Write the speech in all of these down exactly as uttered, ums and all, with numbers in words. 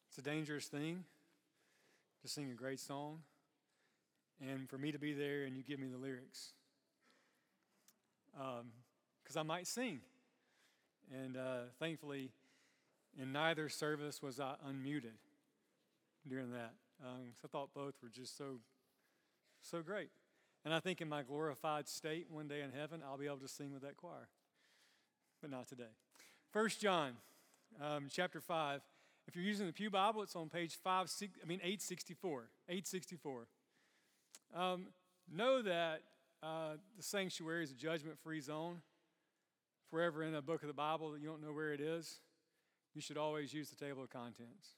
It's a dangerous thing to sing a great song and for me to be there and you give me the lyrics. Because um, I might sing. And uh, thankfully, in neither service was I unmuted during that. Um, I thought both were just so, so great. And I think in my glorified state one day in heaven, I'll be able to sing with that choir. But not today. First John, um, chapter five. If you're using the Pew Bible, it's on page five, six, I mean eight sixty-four. eight sixty-four. Um, know that uh, the sanctuary is a judgment-free zone. Forever in a book of the Bible that you don't know where it is, you should always use the table of contents.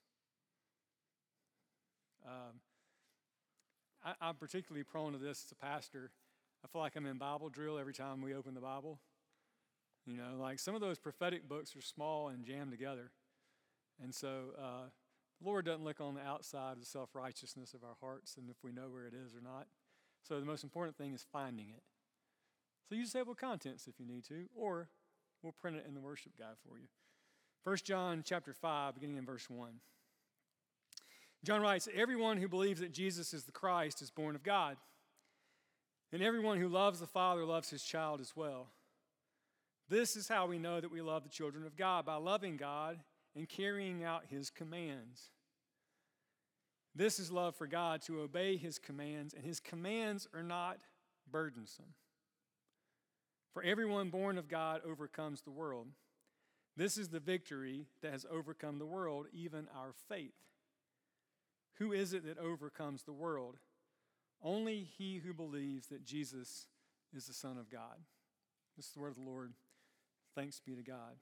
Um, I, I'm particularly prone to this as a pastor. I feel like I'm in Bible drill every time we open the Bible. You know, like some of those prophetic books are small and jammed together. And so uh, the Lord doesn't look on the outside of the self-righteousness of our hearts and if we know where it is or not. So the most important thing is finding it. So use table of contents if you need to, or we'll print it in the worship guide for you. First John chapter five, beginning in verse one. John writes, "Everyone who believes that Jesus is the Christ is born of God. And everyone who loves the Father loves his child as well. This is how we know that we love the children of God, by loving God and carrying out his commands. This is love for God, to obey his commands, and his commands are not burdensome. For everyone born of God overcomes the world. This is the victory that has overcome the world, even our faith. Who is it that overcomes the world? Only he who believes that Jesus is the Son of God." This is the word of the Lord. Thanks be to God.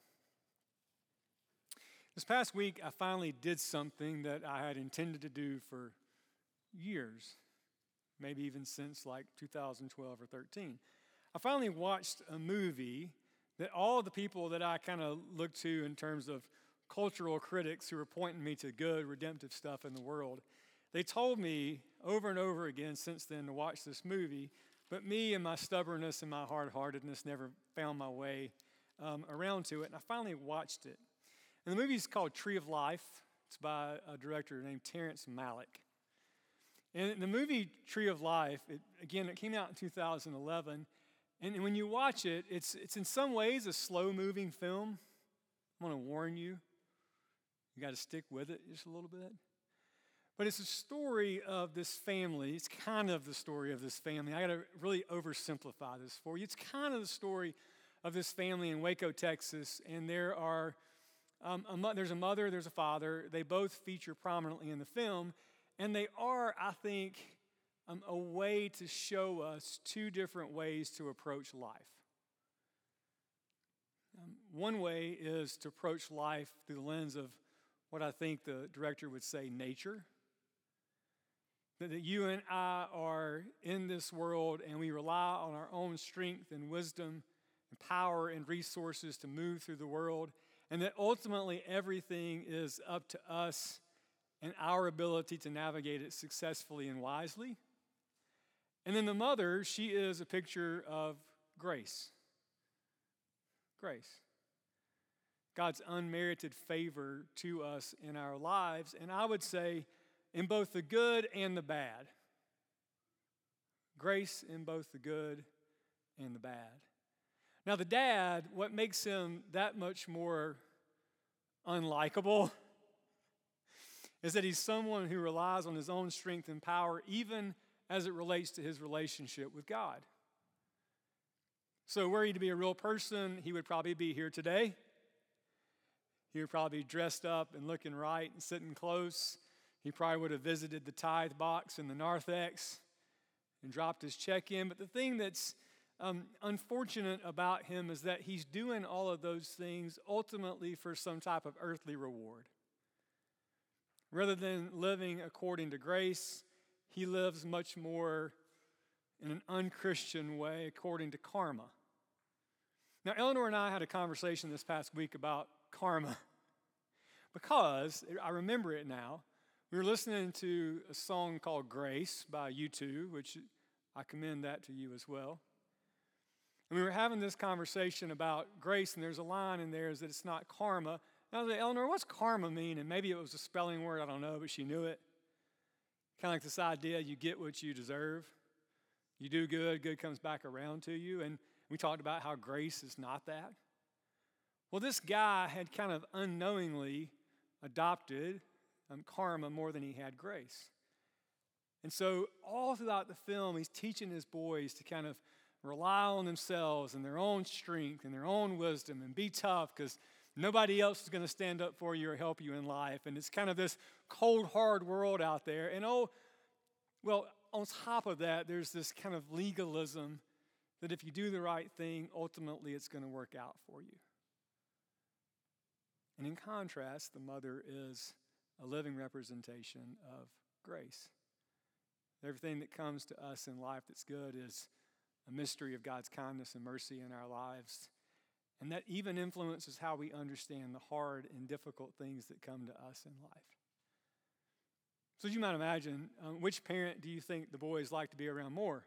This past week, I finally did something that I had intended to do for years, maybe even since like two thousand twelve or thirteen. I finally watched a movie that all the people that I kind of look to in terms of cultural critics who were pointing me to good, redemptive stuff in the world, they told me over and over again since then to watch this movie, but me and my stubbornness and my hard-heartedness never found my way um, around to it, and I finally watched it. And the movie is called Tree of Life. It's by a director named Terrence Malick. And the movie Tree of Life, it, again, it came out in two thousand eleven, and when you watch it, it's, it's in some ways a slow-moving film. I'm going to warn you. You got to stick with it just a little bit. But it's a story of this family. It's kind of the story of this family. I got to really oversimplify this for you. It's kind of the story of this family in Waco, Texas, and there are um, a mo- there's a mother, there's a father. They both feature prominently in the film, and they are, I think, um, a way to show us two different ways to approach life. Um, one way is to approach life through the lens of what I think the director would say, nature. That you and I are in this world and we rely on our own strength and wisdom and power and resources to move through the world, and that ultimately everything is up to us and our ability to navigate it successfully and wisely. And then the mother, she is a picture of grace. Grace. God's unmerited favor to us in our lives, and I would say in both the good and the bad. Grace in both the good and the bad. Now the dad, what makes him that much more unlikable is that he's someone who relies on his own strength and power even as it relates to his relationship with God. So were he to be a real person, he would probably be here today. He would probably be dressed up and looking right and sitting close. He probably would have visited the tithe box in the narthex and dropped his check in. But the thing that's um, unfortunate about him is that he's doing all of those things ultimately for some type of earthly reward. Rather than living according to grace, he lives much more in an unchristian way according to karma. Now, Eleanor and I had a conversation this past week about karma because, I remember it now, we were listening to a song called Grace by U two, which I commend that to you as well. And we were having this conversation about grace, and there's a line in there is that it's not karma. And I was like, Eleanor, what's karma mean? And maybe it was a spelling word, I don't know, but she knew it. Kind of like this idea, you get what you deserve. You do good, good comes back around to you. And we talked about how grace is not that. Well, this guy had kind of unknowingly adopted um, karma more than he had grace. And so all throughout the film, he's teaching his boys to kind of rely on themselves and their own strength and their own wisdom and be tough because nobody else is going to stand up for you or help you in life. And it's kind of this cold, hard world out there. And oh, well, on top of that, there's this kind of legalism that if you do the right thing, ultimately it's going to work out for you. And in contrast, the mother is a living representation of grace. Everything that comes to us in life that's good is a mystery of God's kindness and mercy in our lives. And that even influences how we understand the hard and difficult things that come to us in life. So as you might imagine, um, which parent do you think the boys like to be around more?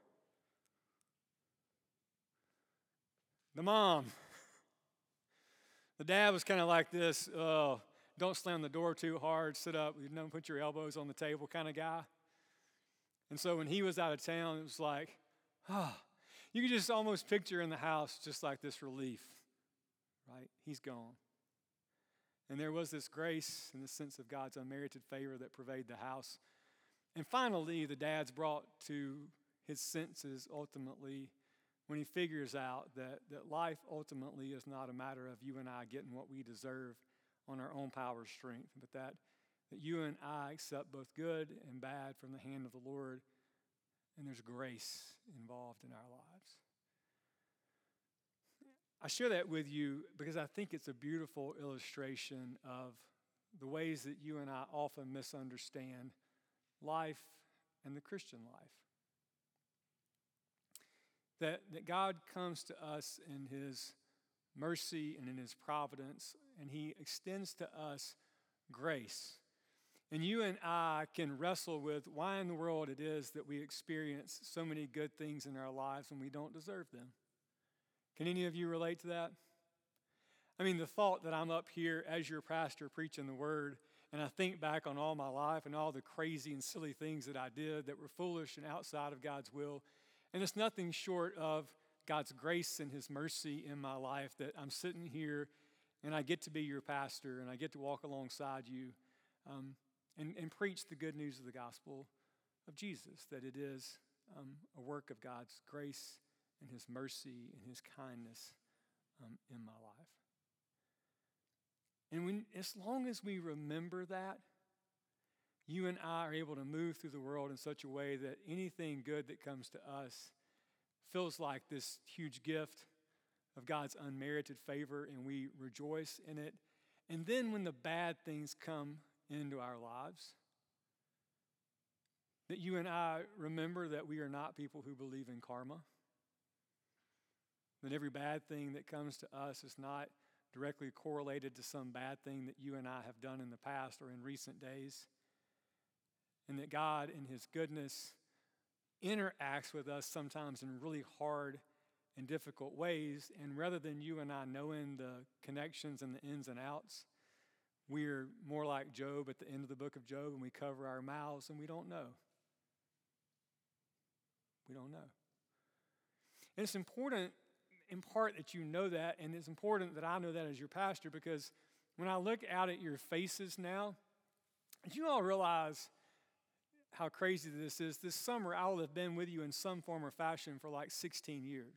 The mom. The dad was kind of like this, uh, don't slam the door too hard, sit up, you know, put your elbows on the table kind of guy. And so when he was out of town, it was like, ah, oh, you could just almost picture in the house just like this relief, right? He's gone. And there was this grace and this sense of God's unmerited favor that pervaded the house. And finally, the dad's brought to his senses ultimately when he figures out that, that life ultimately is not a matter of you and I getting what we deserve on our own power or strength, but that, that you and I accept both good and bad from the hand of the Lord, and there's grace involved in our lives. I share that with you because I think it's a beautiful illustration of the ways that you and I often misunderstand life and the Christian life. That, that God comes to us in his mercy and in his providence, and he extends to us grace. And you and I can wrestle with why in the world it is that we experience so many good things in our lives when we don't deserve them. Can any of you relate to that? I mean, the thought that I'm up here as your pastor preaching the word, and I think back on all my life and all the crazy and silly things that I did that were foolish and outside of God's will, and it's nothing short of God's grace and his mercy in my life that I'm sitting here and I get to be your pastor and I get to walk alongside you um, and, and preach the good news of the gospel of Jesus, that it is um, a work of God's grace and his mercy and his kindness um, in my life. And when, as long as we remember that, you and I are able to move through the world in such a way that anything good that comes to us feels like this huge gift of God's unmerited favor, and we rejoice in it. And then when the bad things come into our lives, that you and I remember that we are not people who believe in karma, that every bad thing that comes to us is not directly correlated to some bad thing that you and I have done in the past or in recent days, and that God in his goodness interacts with us sometimes in really hard and difficult ways, and rather than you and I knowing the connections and the ins and outs, we're more like Job at the end of the book of Job, and we cover our mouths and we don't know. We don't know. And it's important in part that you know that, and it's important that I know that as your pastor, because when I look out at your faces now, do you all realize how crazy this is? This summer, I will have been with you in some form or fashion for like sixteen years.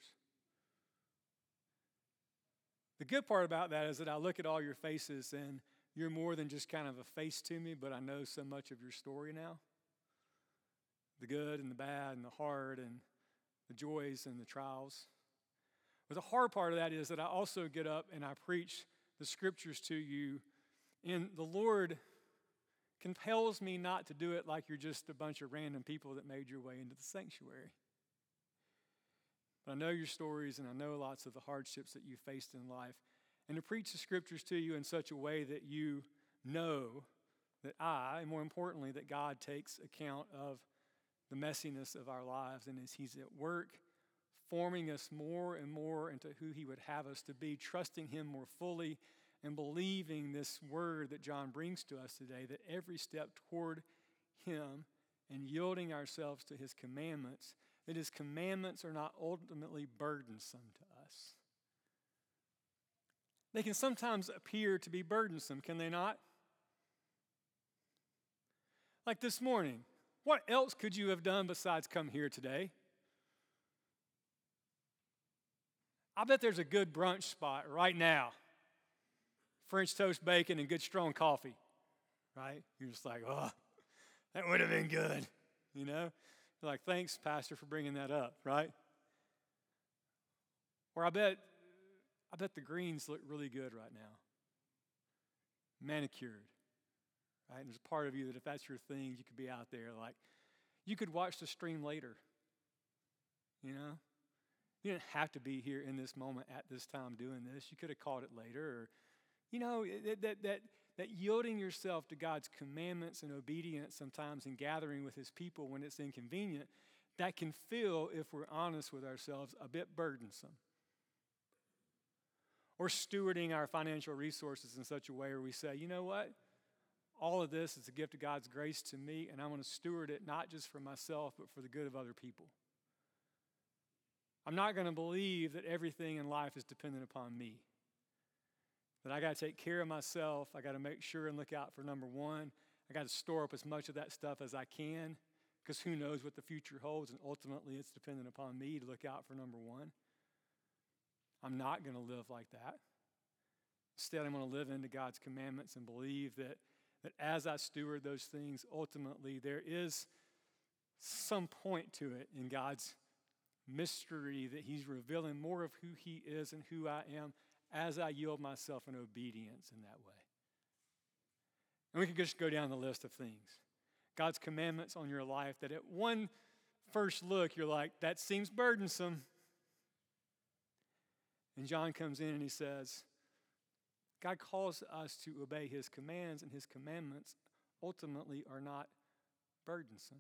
The good part about that is that I look at all your faces and you're more than just kind of a face to me, but I know so much of your story now. The good and the bad and the hard and the joys and the trials. But the hard part of that is that I also get up and I preach the scriptures to you, and the Lord compels me not to do it like you're just a bunch of random people that made your way into the sanctuary. But I know your stories, and I know lots of the hardships that you faced in life, and to preach the scriptures to you in such a way that you know that I, and more importantly, that God takes account of the messiness of our lives, and as he's at work forming us more and more into who he would have us to be, trusting him more fully, and believing this word that John brings to us today, that every step toward him and yielding ourselves to his commandments, that his commandments are not ultimately burdensome to us. They can sometimes appear to be burdensome, can they not? Like this morning, what else could you have done besides come here today? I bet there's a good brunch spot right now. French toast, bacon, and good strong coffee, right? You're just like, oh, that would have been good, you know? You're like, thanks, Pastor, for bringing that up, right? Or I bet, I bet the greens look really good right now. Manicured, right? And there's a part of you that if that's your thing, you could be out there like, you could watch the stream later, you know? You didn't have to be here in this moment at this time doing this. You could have caught it later. Or, you know, that, that, that, that yielding yourself to God's commandments and obedience sometimes and gathering with his people when it's inconvenient, that can feel, if we're honest with ourselves, a bit burdensome. Or stewarding our financial resources in such a way where we say, you know what? All of this is a gift of God's grace to me, and I want to steward it not just for myself, but for the good of other people. I'm not going to believe that everything in life is dependent upon me. That I got to take care of myself. I got to make sure and look out for number one. I got to store up as much of that stuff as I can, because who knows what the future holds, and ultimately it's dependent upon me to look out for number one. I'm not going to live like that. Instead, I'm going to live into God's commandments and believe that, that as I steward those things, ultimately there is some point to it in God's mystery that he's revealing more of who he is and who I am as I yield myself in obedience in that way. And we can just go down the list of things. God's commandments on your life that at one first look, you're like, that seems burdensome. And John comes in and he says, God calls us to obey his commands, and his commandments ultimately are not burdensome.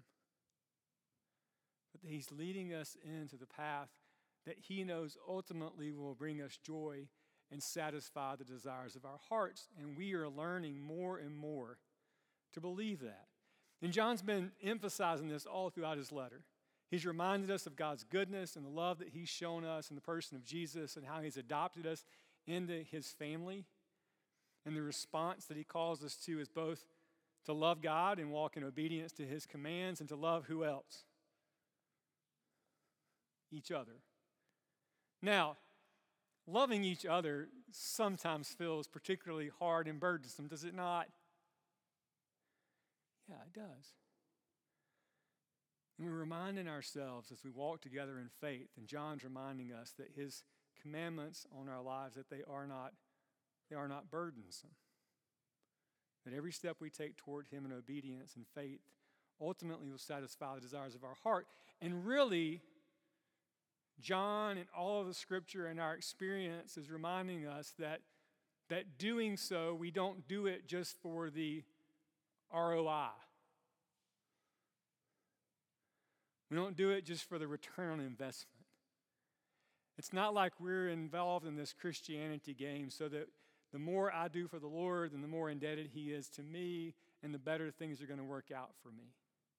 But he's leading us into the path that he knows ultimately will bring us joy and satisfy the desires of our hearts. And we are learning more and more to believe that. And John's been emphasizing this all throughout his letter. He's reminded us of God's goodness and the love that he's shown us in the person of Jesus and how he's adopted us into his family. And the response that he calls us to is both to love God and walk in obedience to his commands, and to love who else? Each other. Now, loving each other sometimes feels particularly hard and burdensome, does it not? Yeah, it does. And we're reminding ourselves as we walk together in faith, and John's reminding us that his commandments on our lives, that they are not, they are not burdensome. That every step we take toward him in obedience and faith ultimately will satisfy the desires of our heart. And really, John and all of the scripture and our experience is reminding us that, that doing so, we don't do it just for the R O I. We don't do it just for the return on investment. It's not like we're involved in this Christianity game so that the more I do for the Lord, then the more indebted he is to me, and the better things are going to work out for me.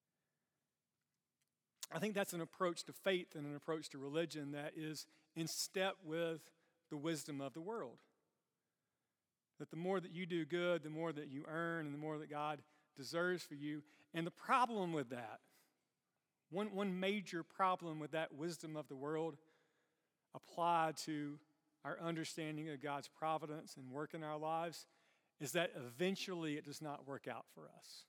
I think that's an approach to faith and an approach to religion that is in step with the wisdom of the world. That the more that you do good, the more that you earn, and the more that God deserves for you. And the problem with that, one, one major problem with that wisdom of the world applied to our understanding of God's providence and work in our lives, is that eventually it does not work out for us.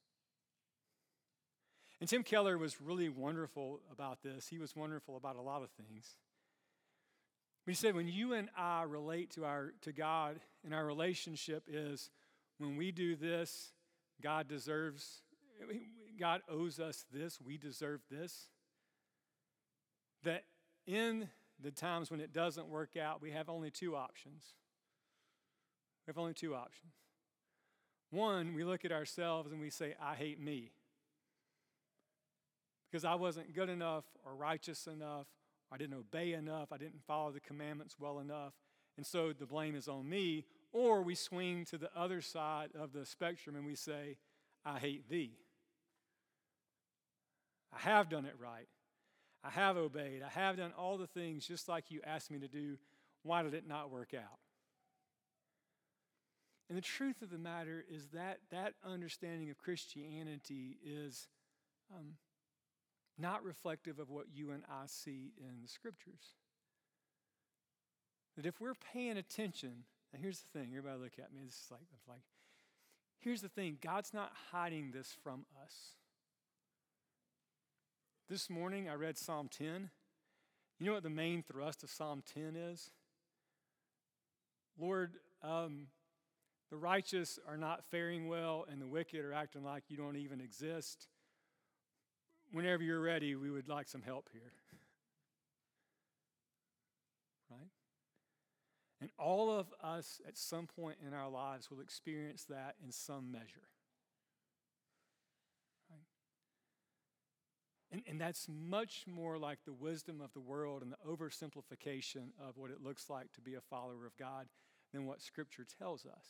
And Tim Keller was really wonderful about this. He was wonderful about a lot of things. He said, when you and I relate to our to God, and our relationship is when we do this, God deserves, God owes us this, we deserve this. That in the times when it doesn't work out, we have only two options. We have only two options. One, we look at ourselves and we say, I hate me. Because I wasn't good enough or righteous enough, or I didn't obey enough, I didn't follow the commandments well enough, and so the blame is on me. or we swing to the other side of the spectrum and we say, I hate thee. I have done it right. I have obeyed. I have done all the things just like you asked me to do. Why did it not work out? And the truth of the matter is that that understanding of Christianity is um, not reflective of what you and I see in the Scriptures. That if we're paying attention, and here's the thing, everybody look at me, this is like, it's like, here's the thing, God's not hiding this from us. This morning I read Psalm ten. You know what the main thrust of Psalm ten is? Lord, um, the righteous are not faring well, and the wicked are acting like you don't even exist. Whenever you're ready, we would like some help here. Right? And all of us at some point in our lives will experience that in some measure. Right? And, and that's much more like the wisdom of the world and the oversimplification of what it looks like to be a follower of God than what Scripture tells us.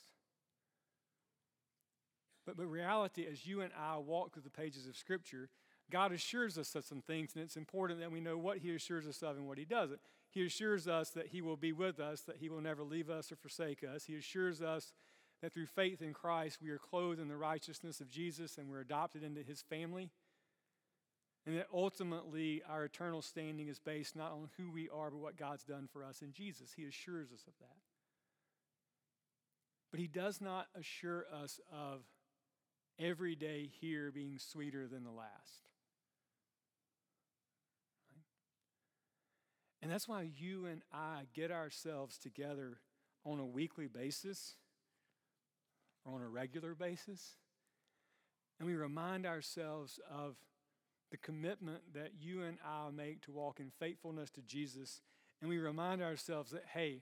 But the reality, as you and I walk through the pages of Scripture, God assures us of some things, and it's important that we know what He assures us of and what He doesn't. He assures us that He will be with us, that He will never leave us or forsake us. He assures us that through faith in Christ, we are clothed in the righteousness of Jesus and we're adopted into His family. And that ultimately, our eternal standing is based not on who we are, but what God's done for us in Jesus. He assures us of that. But He does not assure us of every day here being sweeter than the last. Right? And that's why you and I get ourselves together on a weekly basis or on a regular basis, and we remind ourselves of the commitment that you and I make to walk in faithfulness to Jesus, and we remind ourselves that, hey,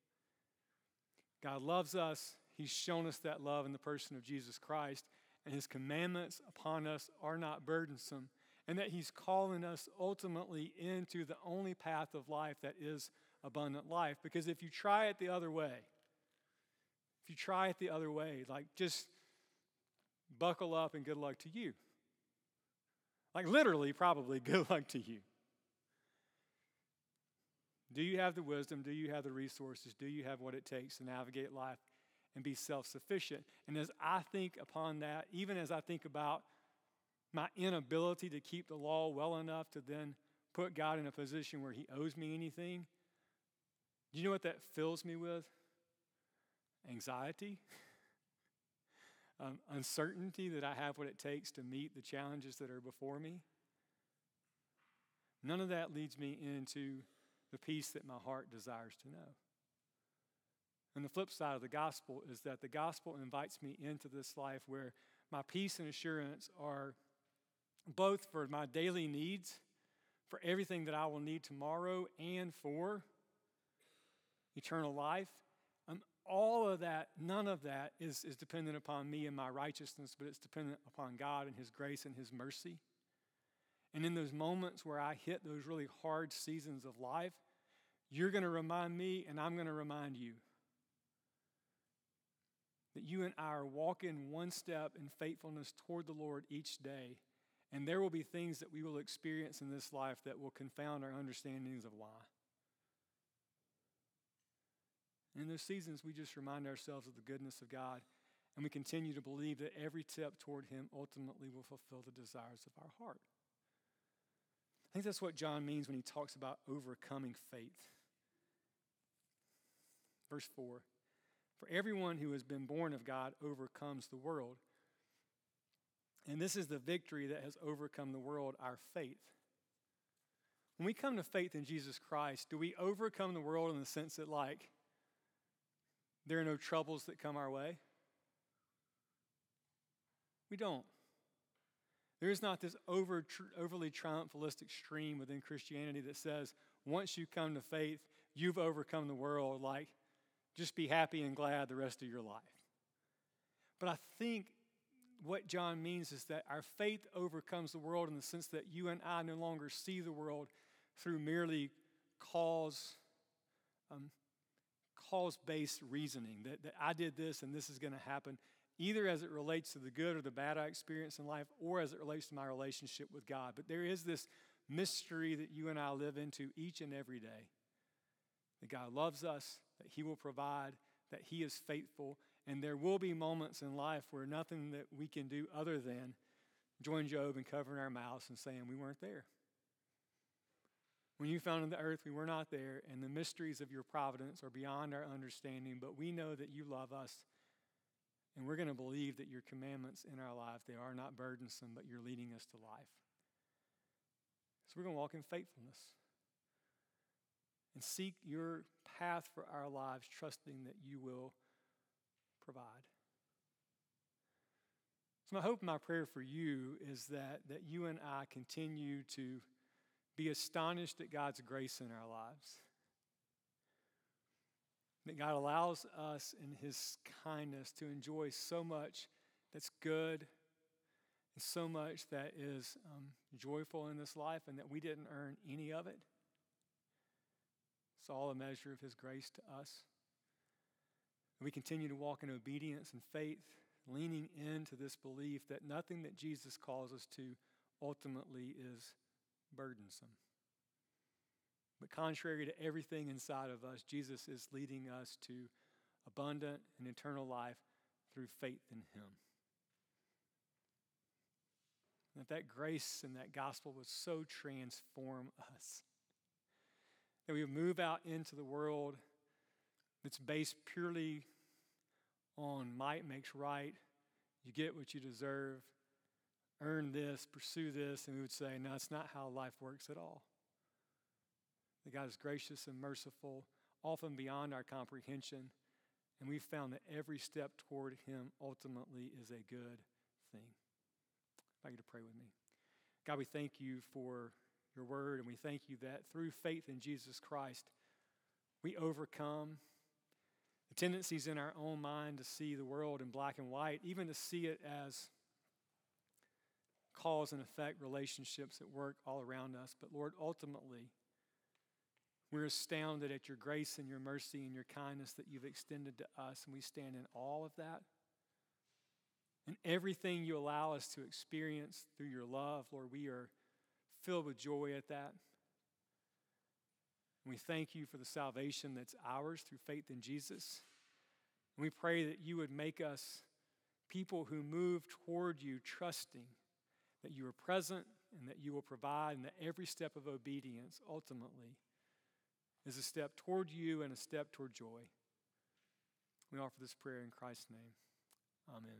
God loves us. He's shown us that love in the person of Jesus Christ, and His commandments upon us are not burdensome, and that He's calling us ultimately into the only path of life that is abundant life. Because if you try it the other way, if you try it the other way, like just buckle up and good luck to you. Like literally, probably good luck to you. Do you have the wisdom? Do you have the resources? Do you have what it takes to navigate life and be self-sufficient? And as I think upon that, even as I think about my inability to keep the law well enough to then put God in a position where He owes me anything, do you know what that fills me with? Anxiety. um, uncertainty that I have what it takes to meet the challenges that are before me. None of that leads me into the peace that my heart desires to know. And the flip side of the gospel is that the gospel invites me into this life where my peace and assurance are both for my daily needs, for everything that I will need tomorrow, and for eternal life. Um, all of that, none of that is, is dependent upon me and my righteousness, but it's dependent upon God and His grace and His mercy. And in those moments where I hit those really hard seasons of life, you're going to remind me and I'm going to remind you that you and I are walking one step in faithfulness toward the Lord each day. And there will be things that we will experience in this life that will confound our understandings of why. In those seasons, we just remind ourselves of the goodness of God, and we continue to believe that every step toward Him ultimately will fulfill the desires of our heart. I think that's what John means when he talks about overcoming faith. Verse four, for everyone who has been born of God overcomes the world. And this is the victory that has overcome the world, our faith. When we come to faith in Jesus Christ, do we overcome the world in the sense that, like, there are no troubles that come our way? We don't. There is not this over, tr- overly triumphalistic stream within Christianity that says, once you come to faith, you've overcome the world. Like, just be happy and glad the rest of your life. But I think what John means is that our faith overcomes the world in the sense that you and I no longer see the world through merely cause, um, cause-based reasoning, that, that I did this and this is going to happen, either as it relates to the good or the bad I experience in life, or as it relates to my relationship with God. But there is this mystery that you and I live into each and every day, that God loves us, that he will provide, that he is faithful, and there will be moments in life where nothing that we can do other than join Job in covering our mouths and saying we weren't there. When you founded the earth, we were not there, and the mysteries of your providence are beyond our understanding, but we know that you love us, and we're going to believe that your commandments in our life, they are not burdensome, but you're leading us to life. So we're going to walk in faithfulness and seek your path for our lives, trusting that you will provide. So my hope and my prayer for you is that, that you and I continue to be astonished at God's grace in our lives. That God allows us in his kindness to enjoy so much that's good and so much that is um, joyful in this life, and that we didn't earn any of it. It's all a measure of his grace to us. And we continue to walk in obedience and faith, leaning into this belief that nothing that Jesus calls us to ultimately is burdensome. But contrary to everything inside of us, Jesus is leading us to abundant and eternal life through faith in him. And that that grace and that gospel would so transform us that we would move out into the world that's based purely on might makes right. You get what you deserve. Earn this, pursue this, and we would say, no, it's not how life works at all. That God is gracious and merciful, often beyond our comprehension, and we've found that every step toward him ultimately is a good thing. I'd like you to pray with me. God, we thank you for your word, and we thank you that through faith in Jesus Christ, we overcome the tendencies in our own mind to see the world in black and white, even to see it as cause and effect relationships at work all around us. But Lord, ultimately, we're astounded at your grace and your mercy and your kindness that you've extended to us, and we stand in awe of that. And everything you allow us to experience through your love, Lord, we are filled with joy at that. And we thank you for the salvation that's ours through faith in Jesus. And we pray that you would make us people who move toward you, trusting that you are present and that you will provide, and that every step of obedience ultimately is a step toward you and a step toward joy. We offer this prayer in Christ's name. Amen.